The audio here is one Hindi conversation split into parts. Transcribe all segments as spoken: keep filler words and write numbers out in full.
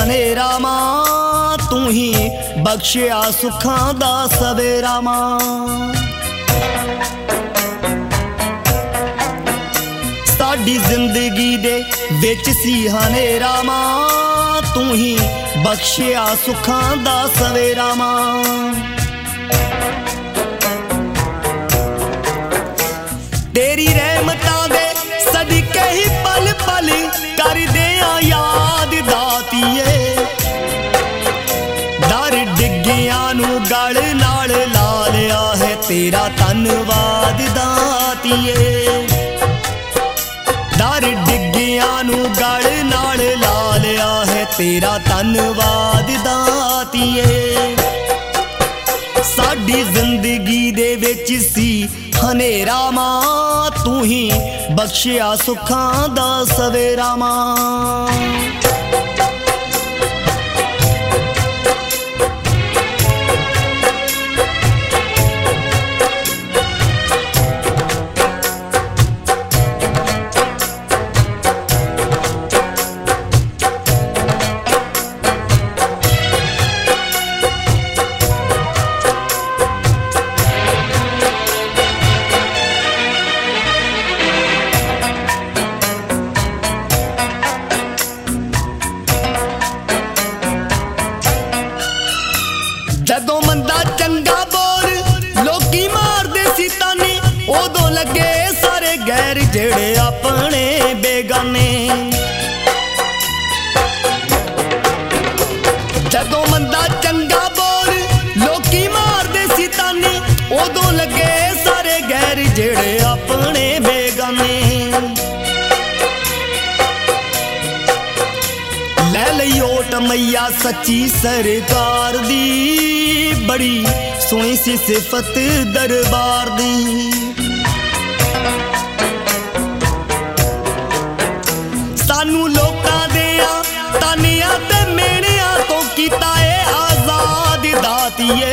हनेरा मां तू ही बख्शिया सुखां दा सवेरा मां। साडी जिंदगी दे विच सी हनेरा मां तू ही बख्शिया सुखां दा सवेरा मां। तेरी रहमतां दे सदके ही पल पल कर दिया याद दातिए। डर डिग्गियां नू गल नाल ला लिया है तेरा धन्नवाद दातिए। डर डिग्गियां नू गल नाल ला लिया है तेरा धन्नवाद दातिए। साडी जिंदगी दे विच सी हनेरा मां तू ही बख्शिया सुखां दा सवेरा मां। जदों मंदा चंगा बोल लोकी मारदे सी ताने उदों लगे सारे गैर जेड़े अपने बेगाने। जदों मंदा चंगा बोल लोकी मारदे सी ताने उदों लगे सारे गैर जेड़े अपने बेगाने। लै लई ओट मैया सच्ची सरकार दी बड़ी सोहनी सी सिफत दरबार दी। सानू लोकां देयां तानियां ते मेहणियां तो कीता ए आजाद दातिए।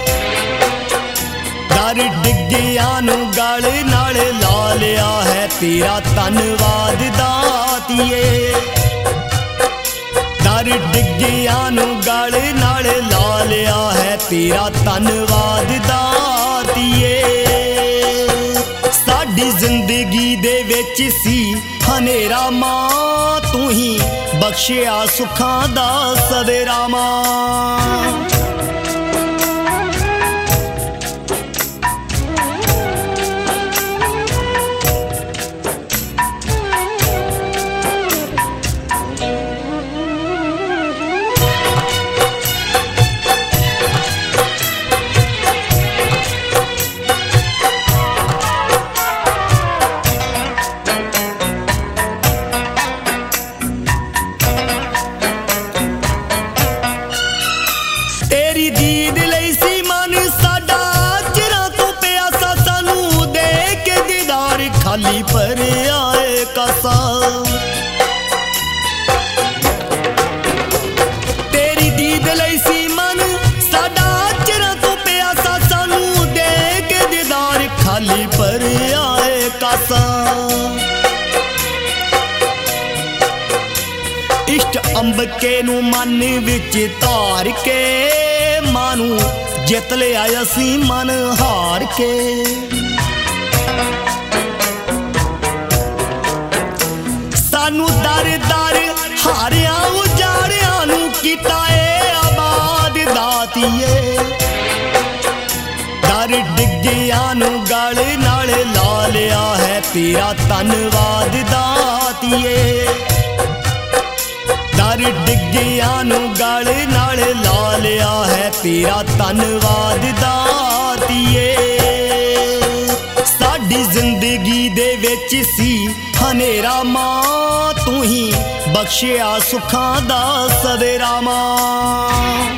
डर डिग्गियां नू गल नाल ला लिया है तेरा धन्नवाद दातिए। डर डिग्गियां नू गल नाल ला लिया है तेरा धन्नवाद दातिए। साडी जिंदगी दे विच सी हनेरा मां तू ही बख्शिया सुखां दा सवेरा मां। तेरी दीद लई सी मन साडा चिरां तो प्यासा सानू दे के दीदार खाली पर आए कासा। तेरी दीद लई सी मन साडा चिरां तो प्यासा सानू दे के दीदार खाली पर आए कासा। इष्ट अंब के नू मन विच धार के मानू जित लिया असी मन हार के। सानू दर दर हारिया उजाड़िया नू कीता ए आबाद दातिए। डर डिग्गियां नू गल नाल ला लिया है तेरा धन्नवाद दातिए। डर डिग्गियां नू गल नाल ला लिया है तेरा धन्नवाद दातिए। साडी जिंदगी दे विच सी हनेरा मां तू ही बख्शिया सुखां दा सवेरा मां।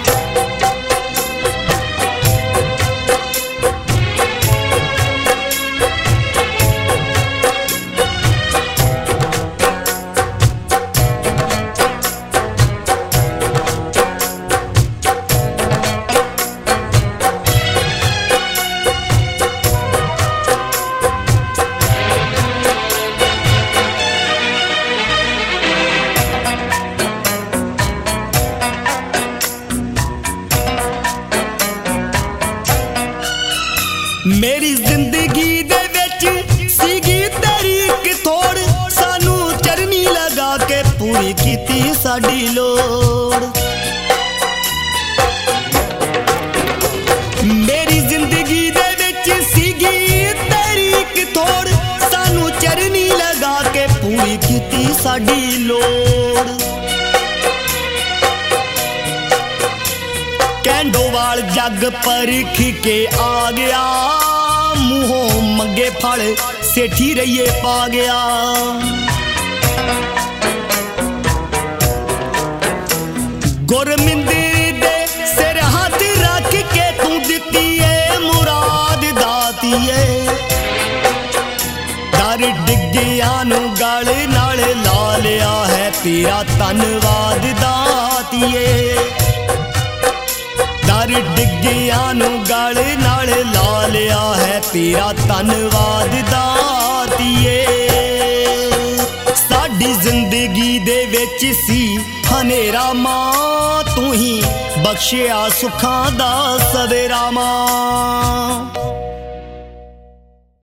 मेरी जिंदगी दे विच सीगी तेरी इक थोड़, सानू चरनी लगा के पूरी कीती साडी लोड़। मेरी जिंदगी दे विच सीगी तेरी इक थोड़, सानू चरनी लगा के पूरी कीती साडी लोड़। कैंडोवाल जग परख के आ गया, मुंहों मंगे फल सेठी रहिए पा गया। गुरमिंदर दे सिर हाथ रख के तू दिती है मुराद दातिए, दर डिग्गिया नू गल नाल ला लिया है तेरा धन्नवाद दातिए। दर डिग्गिया नू गल नाल ला लिया है तेरा धन्नवाद दातिए। साडी जिंदगी दे विच सी हनेरा मां, तू ही बख्शिया सुखां दा सवेरा मां।